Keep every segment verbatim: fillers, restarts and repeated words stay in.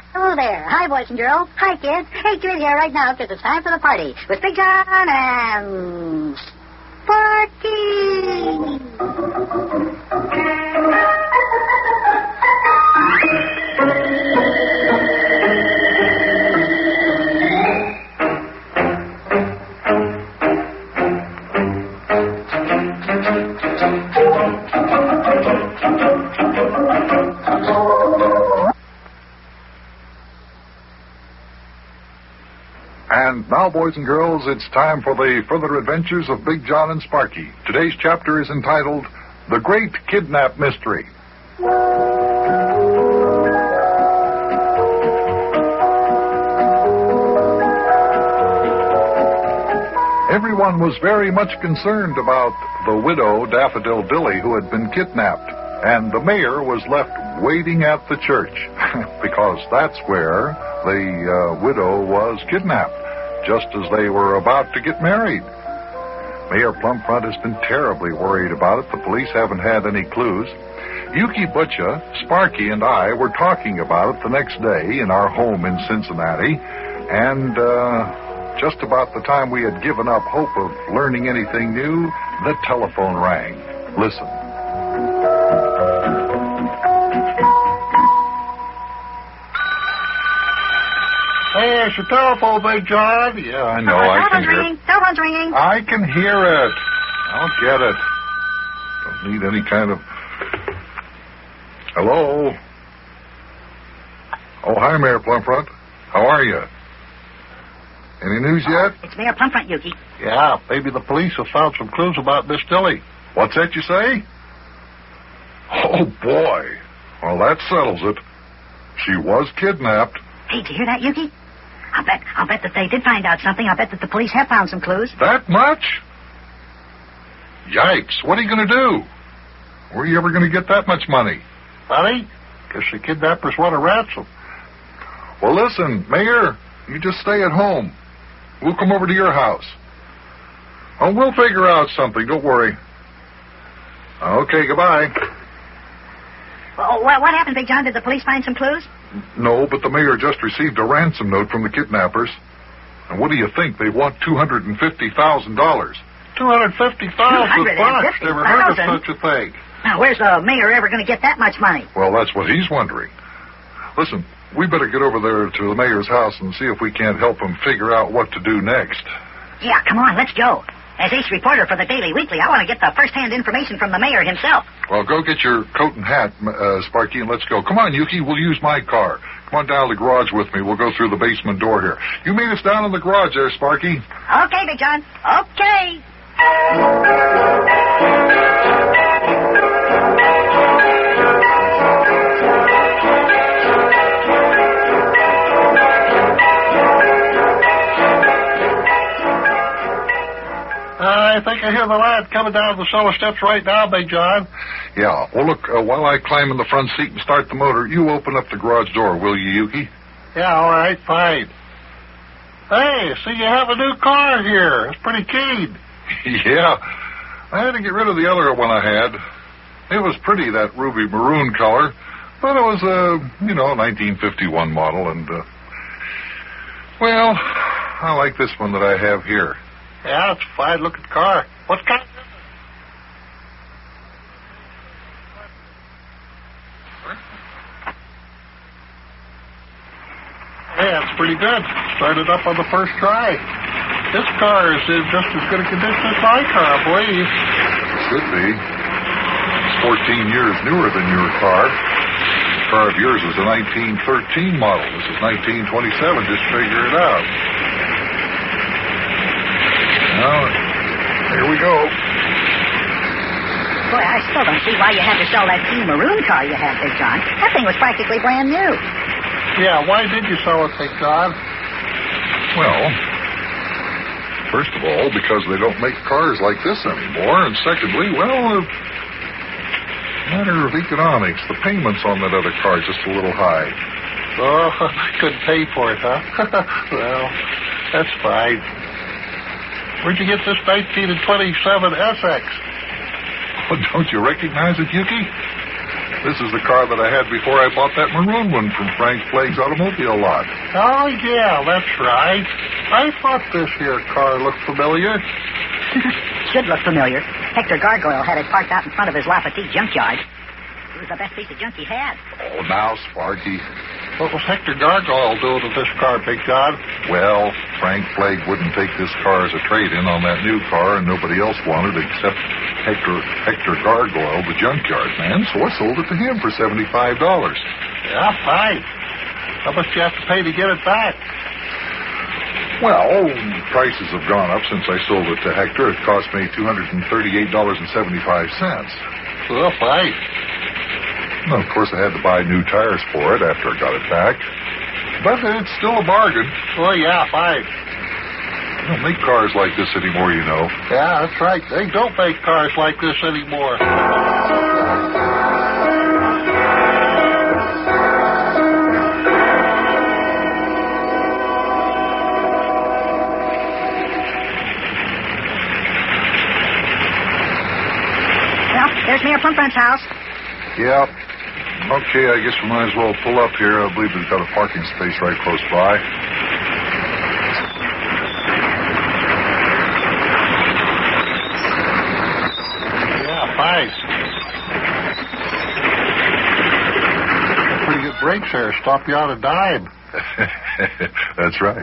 Hello there. Hi, boys and girls. Hi, kids. Hey, you're here right now because it's time for the party with Big John and Sparky. And now, boys and girls, it's time for the further adventures of Big John and Sparky. Today's chapter is entitled, The Great Kidnap Mystery. Everyone was very much concerned about the widow, Daffodil Dilly, who had been kidnapped, and the mayor was left waiting at the church, because that's where the uh, widow was kidnapped, just as they were about to get married. Mayor Plumfront has been terribly worried about it. The police haven't had any clues. Yuki Butcha, Sparky, and I were talking about it the next day in our home in Cincinnati, and uh, just about the time we had given up hope of learning anything new, the telephone rang. Listen. Hey, it's your telephone, Big John. Yeah, I know. Uh, I can telephone's hear ringing. Telephone's ringing. I can hear it. I'll get it. Don't need any kind of... Hello? Oh, hi, Mayor Plumfront. How are you? Any news yet? It's Mayor Plumfront, Yuki. Yeah, maybe the police have found some clues about Miss Dilly. What's that you say? Oh, boy. Well, that settles it. She was kidnapped. Hey, did you hear that, Yuki? I'll bet, I'll bet that they did find out something. I'll bet that the police have found some clues. That much? Yikes. What are you going to do? Where are you ever going to get that much money? Money? Guess the kidnappers want a ransom. Well, listen, Mayor, you just stay at home. We'll come over to your house. Oh, we'll figure out something. Don't worry. Okay, goodbye. Well, what, what happened, Big John? Did the police find some clues? No, but the mayor just received a ransom note from the kidnappers. And what do you think? They want two hundred fifty thousand dollars. two hundred fifty thousand bucks? Never heard of such a thing. Now, where's the mayor ever going to get that much money? Well, that's what he's wondering. Listen, we better get over there to the mayor's house and see if we can't help him figure out what to do next. Yeah, come on, let's go. As ace reporter for the Daily Weekly, I want to get the first-hand information from the mayor himself. Well, go get your coat and hat, uh, Sparky, and let's go. Come on, Yuki, we'll use my car. Come on down to the garage with me. We'll go through the basement door here. You meet us down in the garage there, Sparky. Okay, Big John. Okay. I think I hear the lad coming down the cellar steps right now, Big John. Yeah. Well, look, uh, while I climb in the front seat and start the motor, you open up the garage door, will you, Yuki? Yeah, all right, fine. Hey, see, you have a new car here. It's pretty keen. Yeah. I had to get rid of the other one I had. It was pretty, that ruby maroon color, but it was a, you know, nineteen fifty-one model, and, uh, well, I like this one that I have here. Yeah, it's a fine-looking car. What kind? Yeah, it's pretty good. Started up on the first try. This car is in just as good a condition as my car, I believe. Should be. It's fourteen years newer than your car. The car of yours is a nineteen thirteen model. This is nineteen twenty-seven. Just figure it out. Now, here we go. Boy, I still don't see why you had to sell that keen maroon car you had, Big John. That thing was practically brand new. Yeah, why did you sell it, Big John? Well, first of all, because they don't make cars like this anymore, and secondly, well, a matter of economics. The payments on that other car are just a little high. Oh, I couldn't pay for it, huh? Well, that's fine. Where'd you get this nineteen twenty-seven S X? Oh, don't you recognize it, Yuki? This is the car that I had before I bought that maroon one from Frank Flagg's automobile lot. Oh, yeah, that's right. I thought this here car looked familiar. Should look familiar. Hector Gargoyle had it parked out in front of his Lafayette junkyard. It was the best piece of junk he had. Oh, now, Sparky. What was Hector Gargoyle doing to this car, Big John? Well, Frank Flagg wouldn't take this car as a trade-in on that new car, and nobody else wanted except Hector Hector Gargoyle, the junkyard man, so I sold it to him for seventy-five dollars. Yeah, fine. How much do you have to pay to get it back? Well, prices have gone up since I sold it to Hector. It cost me two hundred thirty-eight dollars and seventy-five cents. Well, fine. Well, of course, I had to buy new tires for it after I got it back. But it's still a bargain. Oh, yeah, fine. They don't make cars like this anymore, you know. Yeah, that's right. They don't make cars like this anymore. Well, there's Mayor Plumfront's house. Yep. Okay, I guess we might as well pull up here. I believe we've got a parking space right close by. Yeah, fine. Pretty good brakes there. Stop you on a dime. That's right.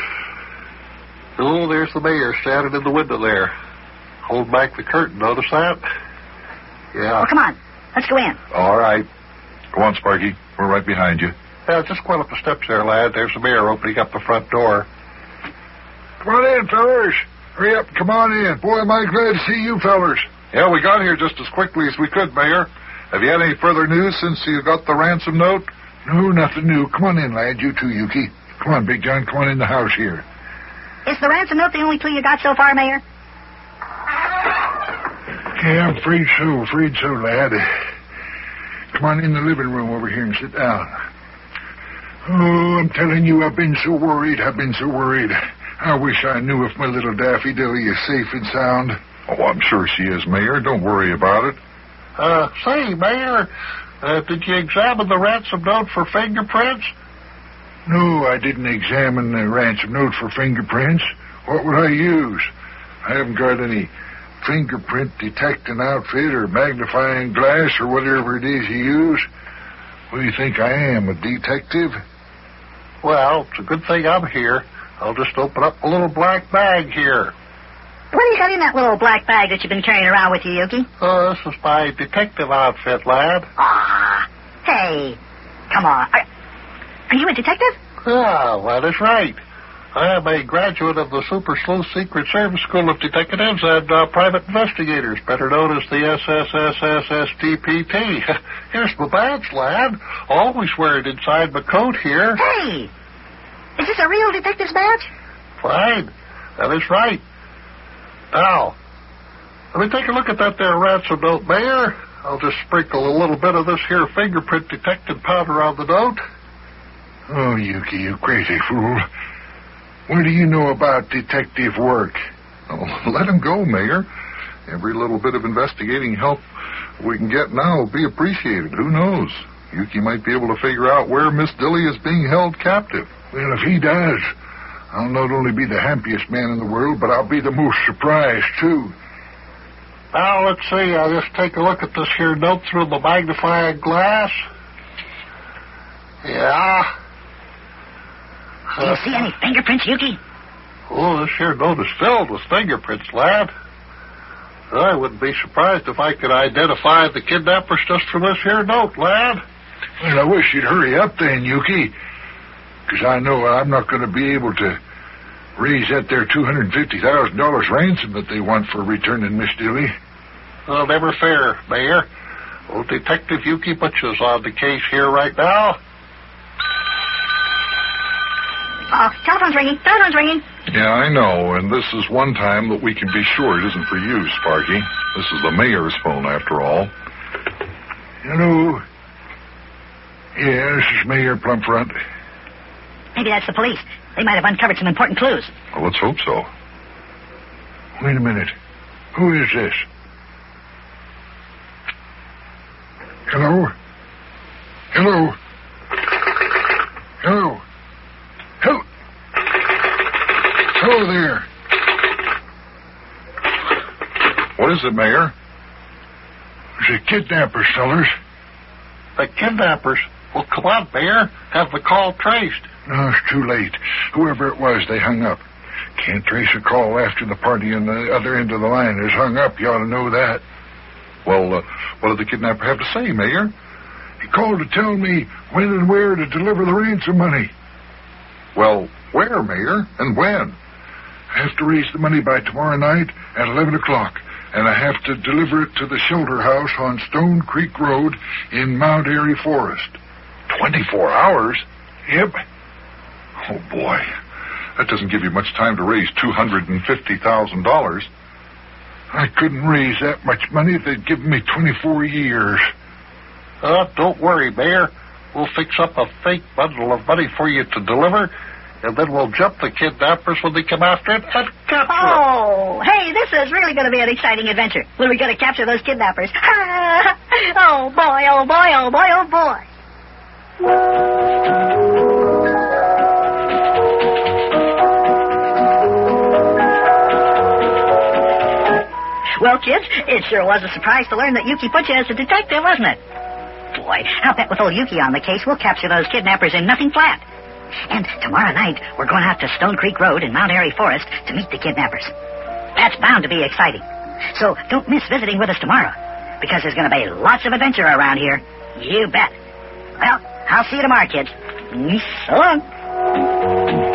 Oh, there's the mayor standing in the window there. Hold back the curtain. Notice that? Yeah. Oh, come on. Let's go in. All right. Go on, Sparky. We're right behind you. Yeah, just go up the steps there, lad. There's the mayor opening up the front door. Come on in, fellers. Hurry up. Come on in. Boy, am I glad to see you fellers. Yeah, we got here just as quickly as we could, Mayor. Have you had any further news since you got the ransom note? No, nothing new. Come on in, lad. You too, Yuki. Come on, Big John. Come on in the house here. Is the ransom note the only clue you got so far, Mayor? Yeah, I'm afraid so. Afraid so, lad. Come on in the living room over here and sit down. Oh, I'm telling you, I've been so worried. I've been so worried. I wish I knew if my little Daffy Dilly is safe and sound. Oh, I'm sure she is, Mayor. Don't worry about it. Uh, say, Mayor, uh, did you examine the ransom note for fingerprints? No, I didn't examine the ransom note for fingerprints. What would I use? I haven't got any fingerprint detecting outfit or magnifying glass or whatever it is you use. What do you think I am, a detective? Well, it's a good thing I'm here. I'll just open up a little black bag here. What do you got in that little black bag that you've been carrying around with you, Yuki? Oh, this is my detective outfit, lad. Ah, hey, come on. Are, are you a detective? Ah, well, that's right. I am a graduate of the Super Sleuth Secret Service School of Detectives and uh, Private Investigators, better known as the S S S S S D P T. Here's my badge, lad. Always wear it inside my coat here. Hey, is this a real detective's badge? Fine. That is right. Now, let me take a look at that there ransom note, Mayor. I'll just sprinkle a little bit of this here fingerprint detecting powder on the note. Oh, Yuki, you crazy fool. What do you know about detective work? Oh, let him go, Mayor. Every little bit of investigating help we can get now will be appreciated. Who knows? Yuki might be able to figure out where Miss Dilly is being held captive. Well, if he does, I'll not only be the happiest man in the world, but I'll be the most surprised, too. Now, let's see. I'll just take a look at this here note through the magnifying glass. Yeah. Do you see any fingerprints, Yuki? Oh, this here note is filled with fingerprints, lad. I wouldn't be surprised if I could identify the kidnappers just from this here note, lad. Well, I wish you'd hurry up then, Yuki. Because I know I'm not going to be able to raise that there two hundred fifty thousand dollars ransom that they want for returning Miss Dilly. Oh, never fair, Mayor. Old Detective Yuki Butcher's on the case here right now. Oh, telephone's ringing. Telephone's ringing. Yeah, I know, and this is one time that we can be sure it isn't for you, Sparky. This is the mayor's phone, after all. Hello. Yeah, this is Mayor Plumfront. Maybe that's the police. They might have uncovered some important clues. Well, let's hope so. Wait a minute. Who is this? Hello? Hello. Hello. Hello. Hello there. What is it, Mayor? The kidnappers, fellers. The kidnappers? Well, come on, Mayor. Have the call traced. No, it's too late. Whoever it was, they hung up. Can't trace a call after the party on the other end of the line is hung up. You ought to know that. Well, uh, what did the kidnapper have to say, Mayor? He called to tell me when and where to deliver the ransom money. Well, where, Mayor, and when? I have to raise the money by tomorrow night at eleven o'clock, and I have to deliver it to the shelter house on Stone Creek Road in Mount Airy Forest. Twenty-four hours? Yep. Oh, boy. That doesn't give you much time to raise two hundred fifty thousand dollars. I couldn't raise that much money if they'd given me twenty-four years. Uh, don't worry, Mayor. We'll fix up a fake bundle of money for you to deliver, and then we'll jump the kidnappers when they come after it and capture it. Oh, hey, this is really going to be an exciting adventure. When we got to capture those kidnappers. Oh, boy, oh, boy, oh, boy, oh, boy. Well, kids, it sure was a surprise to learn that Yuki put you as a detective, wasn't it? Boy, I'll bet with old Yuki on the case, we'll capture those kidnappers in nothing flat. And tomorrow night, we're going out to Stone Creek Road in Mount Airy Forest to meet the kidnappers. That's bound to be exciting. So don't miss visiting with us tomorrow, because there's going to be lots of adventure around here. You bet. Well, I'll see you tomorrow, kids. So long.